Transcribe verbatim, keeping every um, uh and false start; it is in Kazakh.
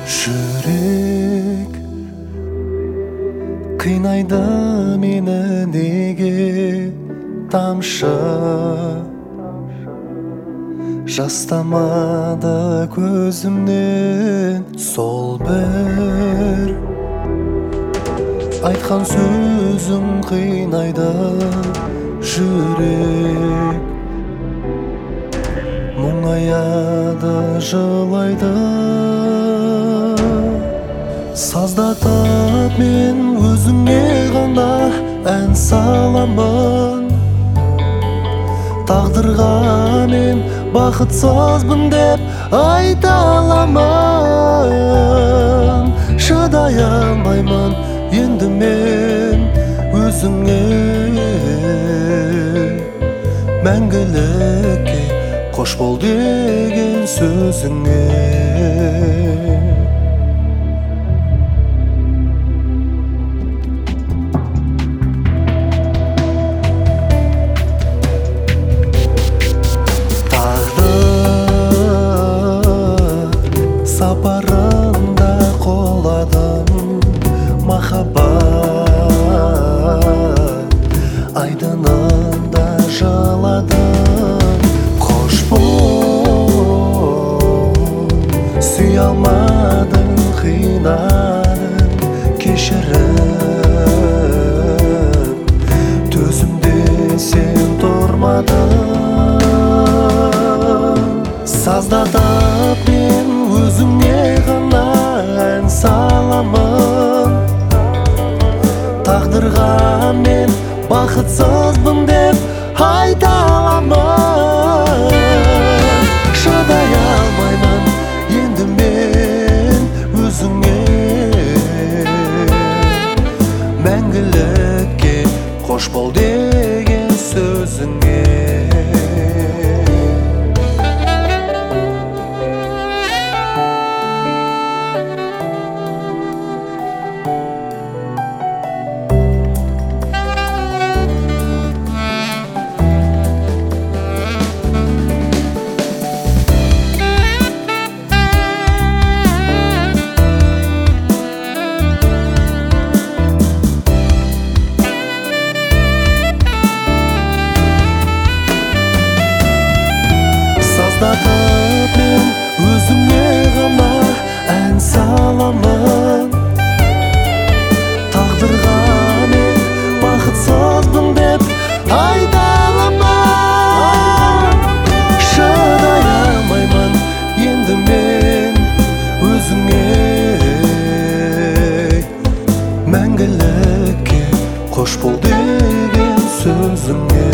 Жүрек қинайды мені неге тамшы жастамады көзімнен сол бір айтқан сөзің қинайды жүрек мұңаяды жылайды саздатып мен өзіңе ғана ән саламын тағдырға мен бақытсызбын деп айта аламын шыдай алмаймын енді мен өзіңе мәңгілікке қош бол деген сөзіңе сапарында қоладым махаббат айдынында жыладым қош бол сүйе алмадың қинадың кешірім төзімде сен тұрмадың саздатып мен өзіңе ғана ән саламын тағдырға мен бақытсызбын деп айта аламын шыдай алмаймын енді мен өзіңе мәңгілікке қош бол деген сөзіңе саздатып мен өзіңе ғана ән саламын тағдырға мен бақытсызбын деп айта аламын шыдай алмаймын енді мен өзіңе мәңгілікке қош бол деген сөзіңе